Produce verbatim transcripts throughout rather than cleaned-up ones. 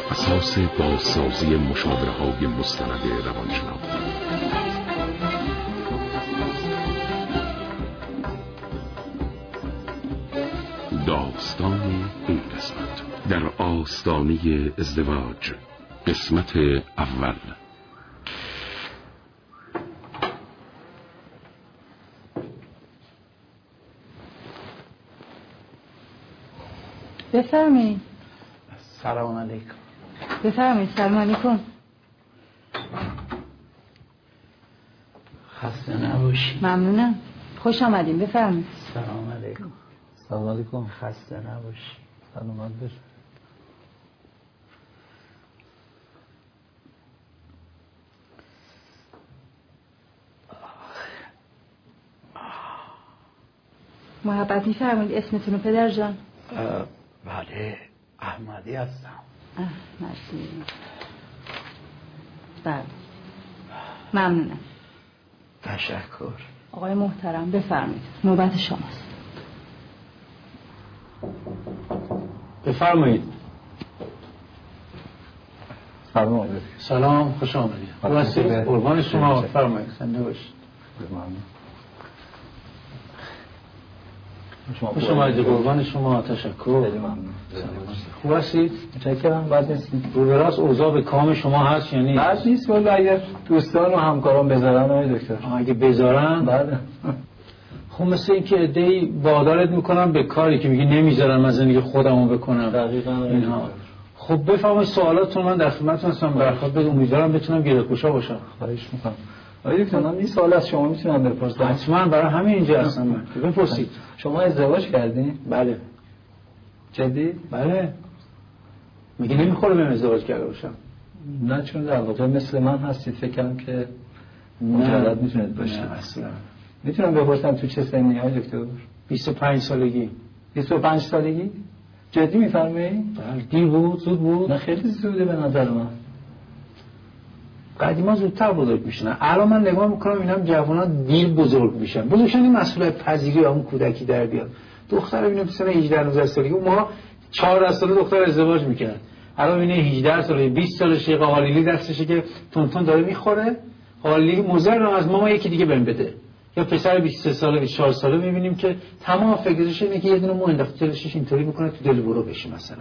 اساس بازسازی مشاوره‌های مستند روانشناختی. داستان این قسمت در آستانه ازدواج، قسمت اول. بفرمایید. سلام علیکم. بفرمایید. سلام علیکم. خسته نباشی. ممنونم. خوش آمدین. بفرمایید. سلام علیکم. سلام علیکم. خسته نباشی. سلامت باش. محبت می‌فرمایید اسمتون رو پدر جان؟ بله، احمدی هستم. اه، مرسی. بله. ممنونم. تشکر. آقای محترم بفرمایید. نوبت شماست. بفرمایید. سلام علیکم. سلام، خوش آمدید. واسه قربان شما. بفرمایید. زنده باشید. ممنون. خوش آمدید. قربان شما. تشکر. خیلی ممنون. خوب هستید؟ متشکرم. بد نیستید. رو به راست اوضاع به کام شما هست یا نیست؟ بد نیست، ولی اگر دوستان و همکاران بذارن آقای دکتر. اگه بذارن؟ بله. خب مثل این که عده‌ای وادارت میکنم به کاری که میگی نمیذارم از اینکه خودمو بکنم. دقیقاً اینها. خب بفرمایید سوالاتتون، من در خدمتتون هستم. برخورد بدید. امیدوارم بتونم گره‌گشا باشم. خواهش میکنم. آقای دکتر من این سوال از شما میتونم بپرسم؟ حتما، برای همین اینجا هستم من. بپرسید. شما ازدواج کردین؟ بله. جدی؟ بله. میگه نمیخوره بهم ازدواج کرده باشم. نه، چون در واقع مثل من هستید، فکر کنم که مجرد میتونید باشید. نه اصلا. میتونم بپرسم تو چه سنی های دکتر؟ بیست و پنج سالگی. بیست و پنج سالگی؟ جدی میفرمایید؟ بله. دیر بود، زود بود؟ نه خیلی زوده به نظر من. قدیما زودتر بزرگ میشن. الان من نگاه میکنم اینم جوانان دیر بزرگ میشن. بزرگشن این مسئولیت پذیری اون کودکی در بیاد. دختر ببینه مثلا هجده نوزده سالگی، ما چهارده ساله دختر ازدواج میکرد. الان ببینه هجده ساله، بیست ساله شیخ حالیلی دستشه که تون تون داره میخوره. حالیلی مضر از ماما یکی دیگه بهم بده. یا پسر بیست و سه ساله، بیست و چهار ساله میبینیم که تمام فکرش اینه که یه دونه مو انداخته دلش اینطوری میکنه تو دل برو بشه مثلا.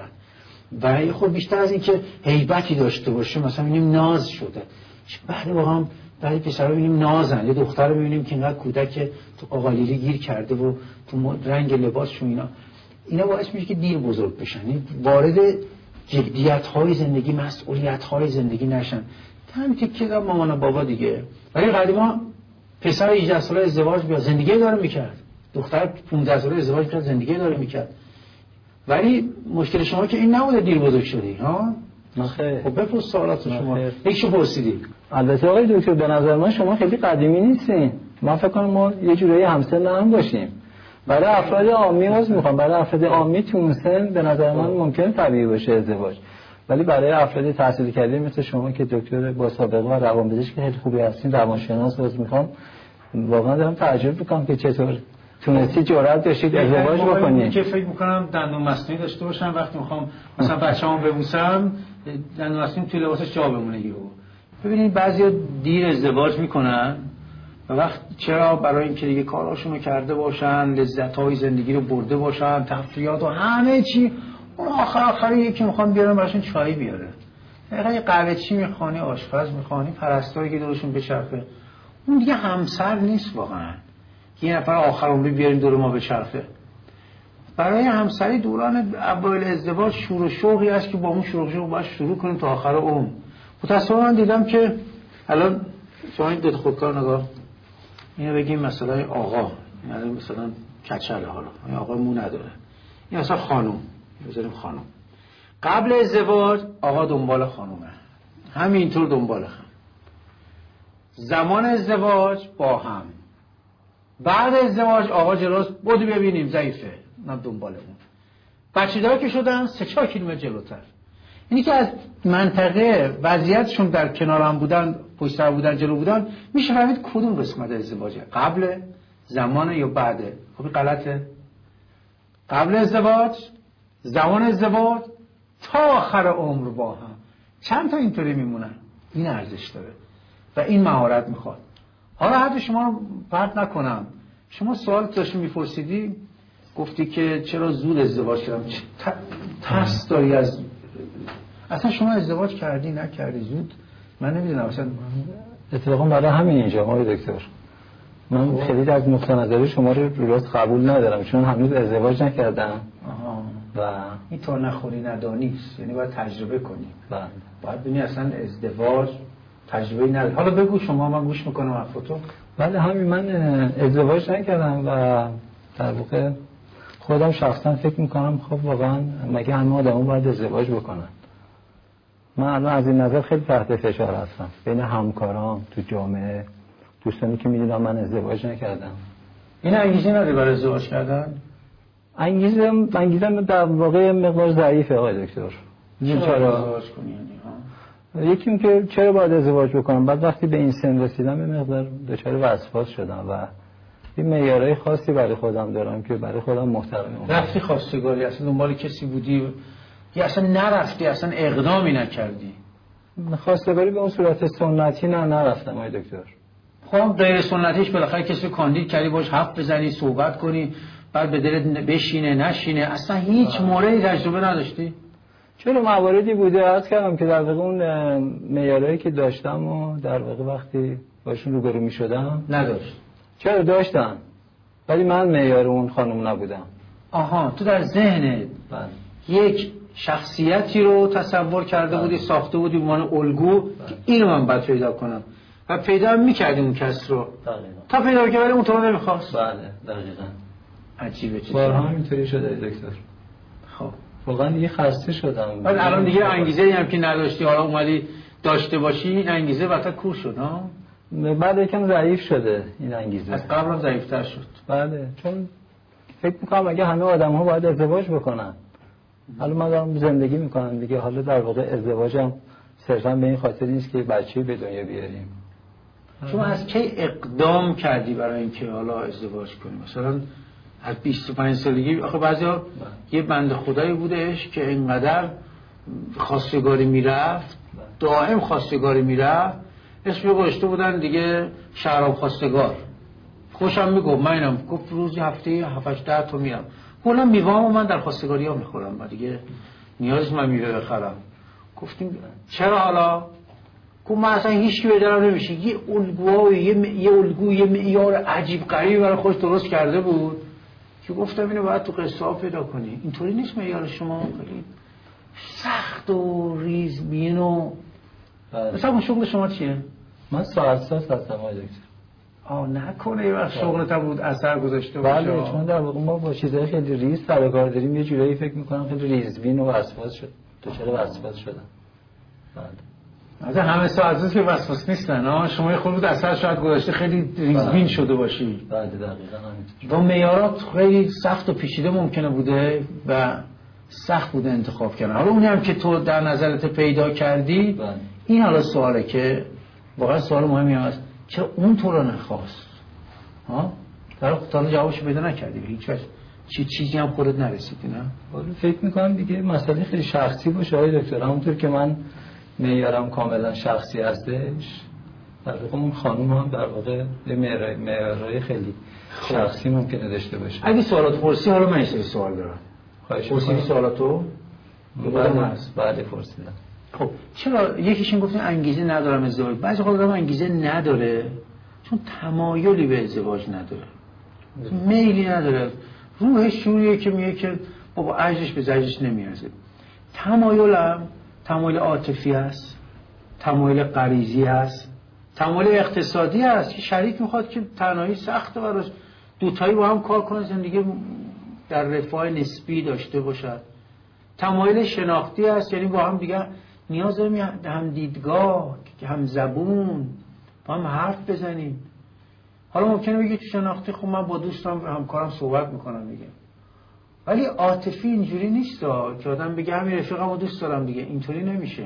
و خب بیشتر از این که هیبتی داشته باشه مثلا میبینیم ناز شده. بعد واقعا بعد پسرا ببینیم نازن، یه دختر رو ببینیم که اینقدر کودک تو آقالیلی گیر کرده و تو رنگ لباسشون اینا اینا باعث میشه که دیر بزرگ بشن، وارد جدیت‌های زندگی، مسئولیت‌های زندگی نشن. همین تیکه دار مامان و بابا دیگه. ولی قدیما پسر هجده ساله ازدواج بیا زندگی داره میکرد، دختر پانزده ساله ازدواج میکرد زندگی داره میکرد. ولی مشکل شما که این نبوده دیر بزرگ شدی ها؟ نخیر. خب بپرس سوالات شما. یکیشو پرسیدی. البته آقای دکتر به نظر من شما خیلی قدیمی نیستین. من فکر کنم ما یه جورایی همسن هم باشیم. برای افراد عامی واسه میخوام برای افراد عامی تو اون سن به نظر من ممکن طبیعی باشه ازدواج. ولی برای افراد تحصیل کرده مثل شما که دکتر با سابقه و روانپزشک خیلی خوبی هستین، روانشناس واسه میخوام واقعا دارم تعجب میکنم که چطور تونستی جرأت داشتید ازدواج بکنید. که فکر میکنم دندون مصنوعی داشته باشم وقتی میخوام مثلا بچه‌مو ببوسم دندون مصنوعی توی لباسش جا بمونه یهو. ببینید بعضیا دیر ازدواج میکنن و وقت چرا؟ برای اینکه دیگه کاراشونو کرده باشن، لذت‌های زندگی رو برده باشن، تفریحات و همه چی. اون آخر آخر یکی میخوام بیارم براشون چای بیاره. یه قهوه چی میخوانی، آشپز میخوانی، پرستاری که دورشون بچرخه. اون دیگه همسر نیست واقعا. یه نفر آخر عمری بیاریم دور ما بچرخه. برای همسری دوران اوایل ازدواج شور و شوقی است که با اون شور و شوق باید شروع کنیم تا آخر عمر. متأسفانه من دیدم که الان شما این دو تا خودکار نگاه، اینو بگیم مثلا آقا، یعنی مثلا کچله، حالا این آقا مو نداره، این مثلا خانم، بذاریم خانم. قبل ازدواج آقا دنبال خانومه، همینطور دنبال هم. زمان ازدواج با هم. بعد ازدواج آقا جلوست، بودو ببینیم ضعیفه، نه دنبال اون. بچه دار که شدن سه چهار کیلومتر جلوتر. اینی که از منطقه وضعیتشون در کنار هم بودن، پشت سر بودن، جلو بودن، میشه فهمید کدوم قسمت ازدواجه، قبل، زمان یا بعده. خب غلطه. قبل ازدواج، زمان ازدواج، تا آخر عمر با هم. چند تا اینطوری میمونن. این ارزش داره و این مهارت میخواد. حالا حتی شما رو پرت نکنم، شما سوال داشتی میپرسیدی، گفتی که چرا زود ازدواج کردم، ترس داری از اصلا شما ازدواج کردی نکردی زود؟ من نمیدونم اصلا. اتفاقا برای همین اینجا آقای دکتر من خیلی از نقطه نظری شما رو درست قبول ندارم، چون هنوز ازدواج نکردم. آها. و این تا نخوری ندانیست، یعنی باید تجربه کنی. بله. باید ببینی اصلا ازدواج تجربه نداره. حالا بگو شما، من گوش میکنم حرفتو. بله همین، من ازدواج نکردم و در واقع خودم شخصا فکر میکنم خب واقعا مگه همه آدم‌ها باید ازدواج بکنن؟ من الان از این نظر خیلی تحت فشار هستم بین همکارام تو جامعه، دوستانی که میدونم من ازدواج نکردم. این انگیزه نداره برای ازدواج کردن؟ انگیزه انگیزه در واقع مقدار ضعیفه آقای دکتر. چرا ازدواج کنی یعنی ها؟ یکی این که چرا باید ازدواج بکنم؟ بعد وقتی به این سن رسیدم یه مقدار دچار وسواس شدم و این معیارهای خاصی برای خودم دارم که برای خودم محترمم. رفتی خواستگاری اصلا دنبال کسی بودی یا اصلا نرفتی، اصلا اقدامی نکردی؟ خواستگاری به اون صورت سنتی نه نرفتم آقای دکتر. خب غیر سنتیش بالاخره کسی کاندید کردی باش حرف بزنی صحبت کنی بعد به دلت بشینه نشینه، اصلا هیچ موردی تجربه نداشتی؟ چرا مواردی بوده عرض کردم که در واقع اون معیارهایی که داشتم و در واقع وقتی باشون روبرو می‌شدم نداشت. چرا داشتم ولی من معیار اون خانم نبودم. آها، تو در ذهنت یک شخصیتی رو تصور کرده بله. بودی، ساخته بودی به عنوان الگو بله. که اینو من باید پیدا کنم و پیدا هم می‌کردی اون کس رو دقیقاً. تا پیدا که ولی اون تو رو نمی‌خواست. بله دقیقاً. عجیبه چیزی. بارها اینطوری شده دکتر. خب واقعا دیگه خسته شدم. ولی الان دیگه انگیزه‌ای هم که نداشتی حالا اومدی داشته باشی، این انگیزه وقتا کور شد ها؟ بعد یکم ضعیف شده این انگیزه. از قبل هم ضعیف‌تر شد. بله، چون فکر می‌کنم اگه همه آدم‌ها باید ازدواج بکنن. حالا من دارم زندگی می‌کنم دیگه، حالا در واقع ازدواجم صرفاً به این خاطر نیست که بچه‌ای به دنیا بیاریم. شما از کی اقدام کردی برای اینکه حالا ازدواج کنی؟ مثلا از بیست و پنج سالگی آخه بعضیا یه بنده خدایی بودش که اینقدر خواستگاری میرفت، دائم خواستگاری میرفت، اسمش گذاشته بودن دیگه شراب خواستگار. خوشم میگفت، من اینم گفت روزی هفته هفت ده تا میرم. کلا میوه‌مو من در خواستگاری‌ها میخورم و دیگه نیاز من میوه بخرم. گفتیم چرا حالا؟ گفت من اصلا هیچ کی به دلم نمیشه. یه الگوها یه یه الگو یه معیار عجیب غریبی برای خودش درست کرده بود که گفتم اینو باید تو قصه ها پیدا کنی. اینطوری نیست معیار شما، خیلی سخت و ریزبین و مثلا شغل شما چیه؟ من ساعت ساز هستم آقای دکتر. آه نکنه یه وقت شغلت هم بود اثر گذاشته باشه. بله، چون در واقع ما با چیزهای خیلی ریز سر کار داریم، یه جورایی فکر میکنم خیلی ریزبین و وسواس شد. تو چرا وسواس شدم؟ بله. از همه ساعت که وسواس نیستن ها، شما یه خورده اثر شاید گذاشته خیلی ریزبین شده باشی. بله دقیقاً همینطور. با معیارات خیلی سخت و پیچیده ممکنه بوده و سخت بوده انتخاب کردن. حالا اونی هم که تو در نظرت پیدا کردی بله. این حالا سواله که واقعا سوال مهمی هست، چرا اون تو رو نخواست؟ ها؟ در واقع جوابش پیدا نکردی هیچ وقت چی چیزی هم خودت نرسیدی نه؟ ولی فکر می‌کنم دیگه مسئله خیلی شخصی باشه آقای دکتر، همونطور که من معیارم کاملا شخصی هستش، در واقع اون خانم هم در واقع معیارهای خیلی شخصی ممکنه داشته باشه. اگه سوالات پرسی حالا من یه سوال دارم. خواهش می‌کنم. سوالاتو بعد از بعد پرسیدم. خب چرا یکیش این گفتن انگیزه ندارم ازدواج، بعضی خود آدم انگیزه نداره چون تمایلی به ازدواج نداره، میلی نداره، روحش جوریه که میگه که بابا عجزش به زجرش نمیارزه. تمایلم تمایل عاطفی است، تمایل غریزی است، تمایل اقتصادی است که شریک میخواد که تنهایی سخته براش، دوتایی با هم کار کنن زندگی در رفاه نسبی داشته باشد. تمایل شناختی است، یعنی با هم دیگه نیاز داریم هم دیدگاه، هم زبون، با هم حرف بزنیم. حالا ممکنه بگی تو شناختی خب من با دوستم همکارم صحبت میکنم دیگه، ولی عاطفی اینجوری نیست که آدم بگه همین رفیقمو دوست دارم دیگه، اینطوری نمیشه.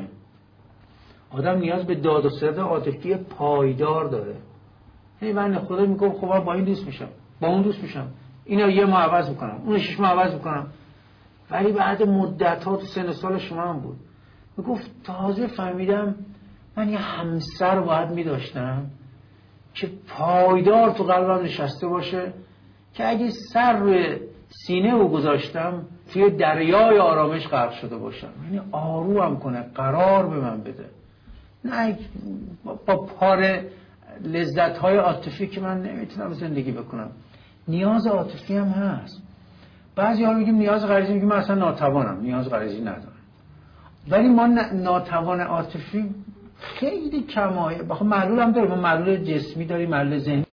آدم نیاز به داد و ستد عاطفی پایدار داره. یعنی من خدا میگم خب من با این دوست میشم، با اون دوست میشم، اینا یه ماه عوض میکنم، اون شش ماه عوض میکنم، ولی بعد مدت ها تو سن سال شما هم بود گفت تازه فهمیدم من یه همسر باید می داشتم که پایدار تو قلبم نشسته باشه که اگه سر روی سینه او گذاشتم توی دریای آرامش غرق شده باشم، یعنی آروم کنه، قرار به من بده، نه با پاره لذت‌های عاطفی که من نمیتونم زندگی بکنم. نیاز عاطفی هم هست. بعضی ها میگیم نیاز غریزی، میگیم من اصلا ناتوانم، نیاز غریزی ندارم. ولی ما ناتوان عاطفی خیلی کمایه. بخاطر معلول هم داریم، ما معلول جسمی داریم، معلول ذهنی